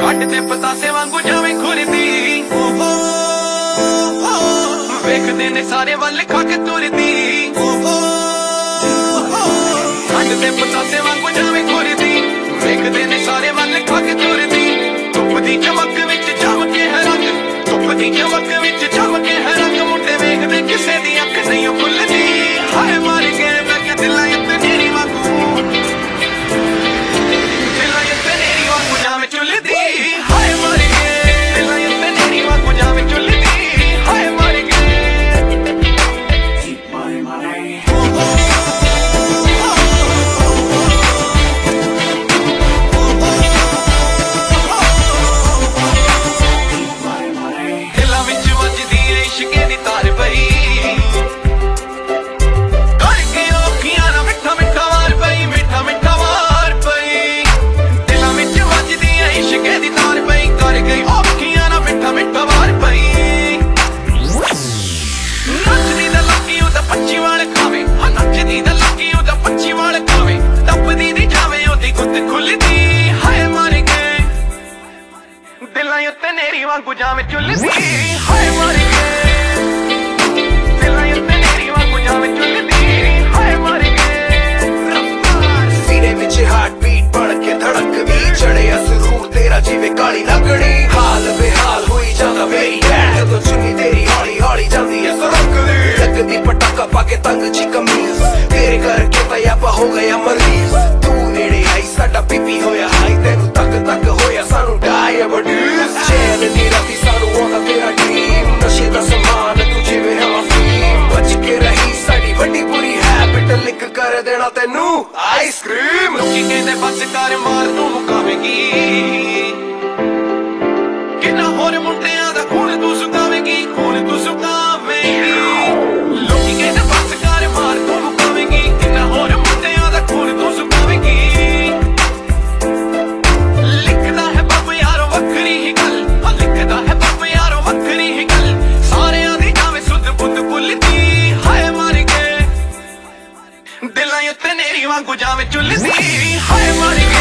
ਕੱਟ ਤੇ ਪਤਾਸੇ ਵਾਂਗੂ ਜਾਵੇਂ ਖੁਰਦੀ ਵੇਖਦੇ ਨੇ ਸਾਰੇ ਵੱਲ ਖਾ ਕੇ ਤੁਰਦੀ ਕੱਟ ਤੇ ਪਤਾਸੇ ਵਾਂਗੂ ਜਾਵੇਂ ਖੁਰਦੀ ਵੇਖਦੇ ਨੇ ਸਾਰੇ ਵੱਲ ਖਾ ਕੇ ਤੁਰਦੀ ਧੁੱਪ ਦੀ ਚਮਕ ਵਿੱਚ ਜਮ ਕੇ ਹੈ ਰੰਗ ਧੁੱਪ ਦੀ ਚਮਕ ਵਿੱਚ ਜਮ ਕੇ ਹੈ ਰੰਗ ਮੁੰਡੇ ਵੇਖਦੇ ਕਿਸੇ ਦੀ ਅੱਖ ਨਹੀਂ ਖੁੱਲਦੀ ਹਾਏ ਮਰ ਗਏ ਮੈਂ ਕਿ ਦਿਲਾਂ ਉੱਤੇ ਤੇਰੀ ਵਾਂਗੂ ਦਿਲਾਂ ਉੱਤੇ ਤੇਰੀ ਵਾਂਗੂ ਜਾਵੇਂ ਚੁੱਲਦੀ ਹਾਏ ਮਰ ਗਏ ਦਿਲਾਂ ਉੱਤੇ ਤੇਰੀ ਵਾਂਗੂ ਜਾਵੇਂ ਚੁੱਲਦੀ ਹਾਏ ਮਰ ਗਏ ਦਿਲਾਂ ਵਿੱਚ ਵੱਜਦੀ ਏ ਇਸ਼ਕੇ ਦੀ ਤਾਰ ਪਈ ਦਿਲਾਂ ਉੱਤੇ ਨੇਰੀ ਵਾਂਗੂ ਜਾਵੇਂ ਚੁੱਲਦੀ ਹਾਏ ਮਰ ਗਏ ਦਿਲਾਂ ਉੱਤੇ ਨੇਰੀ ਵਾਂਗੂ ਜਾਵੇਂ ਚੁੱਲਦੀ ਹਾਏ ਮਰ ਗਏ ਸੀਨੇ ਵਿੱਚ ਹਾਰਟ ਬੀਟ ਬਣ ਕੇ ਧੜਕਦੀ ਚੜਿਆ ਸਰੂਰ ਤੇਰਾ ਜਿਵੇਂ ਕਾਲੀ ਲੱਗੜੀ ਹਾਲ ਬੇਹਾਲ ਹੋਈ ਜਾਂਦਾ ਮੇਰੀ ਐ ਜਦੋਂ ਚੁੰਨੀ ਤੇਰੀ ਹੌਲੀ ਹੌਲੀ ਜਾਂਦੀ ਐ ਸਰਕਦੀ ਲੱਗਦੀ ਪਟਾਕਾ ਪਾ ਕੇ ਤੰਗ ਜੀ ਕਮੀਜ਼ ਤੇਰੇ ਕਰਕੇ ਤਾਂ ਆਪਾਂ ਹੋ ਗਿਆ ਮਰੀਜ਼ ਤੂੰ ਨੇੜੇ ਆਈ ਸਾਡਾ ਬੀਪੀ ਹੋਇਆ ਹਾਈ ਤੈਨੂੰ ਤੱਕ ਤੱਕ ਹੋਇਆ ਸਾਨੂੰ ਡਾਇਬਟੀਜ਼ ਚੈਨ ਦੀ ਰਾਤੀ ਸਾਨੂੰ ਆਉਂਦਾ ਤੇਰਾ ਡ੍ਰੀਮ ਨਸ਼ੇ ਦਾ ਸਮਾਨ ਤੂੰ ਜਿਵੇਂ ਹਵਾ ਫੀਮ ਬਚ ਕੇ ਰਹੀ ਸਾਡੀ ਵੱਡੀ ਬੁਰੀ ਹੈਬਿਟ ਲਿਕ ਕਰ ਦੇਣਾ ਤੈਨੂੰ ਆਈਸਕ੍ਰੀਮ ਲੋਕੀ ਕਹਿੰਦੇ ਬਸ ਕਰ ਮਾਰ ਤੂੰ ਮੁਕਾਵੇਂਗੀ ਕਿੰਨਾ ਹੋਰ ਮੁੰਡਿਆਂ ਦਾ ਖੂਨ ਤੂੰ ਸੁਕਾਵੇਂਗੀ ਖੂਨ ਤੂੰ ਸੁਕਾਵੇਂਗੀ ਲੋਕੀ ਕਹਿੰਦੇ ਬਸ ਕਰ ਮਾਰ ਤੂੰ ਮੁਕਾਵੇਂਗੀ ਕਿੰਨਾ ਹੋਰ ਮੁੰਡਿਆਂ ਦਾ ਖੂਨ ਤੂੰ ਸੁਕਾਵੇਂਗੀ ਲਿਖਦਾ ਹੈ ਬੱਬ ਯਾਰੋ ਵੱਖਰੀ ਹੀ ਗੱਲ ਲਿਖਦਾ ਹੈ ਬੱਬ ਯਾਰੋ ਵੱਖਰੀ ਹੀ ਗੱਲ ਸਾਰਿਆਂ ਦੀ ਜਾਵੇਂ ਸੁੱਧ ਬੁੱਧ ਭੁੱਲਦੀ ਹਾਏ ਮਰ ਗਏ ਦਿਲਾਂ ਉੱਤੇ ਨੇਰੀ ਵਾਂਗੂ ਜਾਵੇਂ ਚੁੱਲਦੀ ਹਾਏ ਮਰ ਗਏ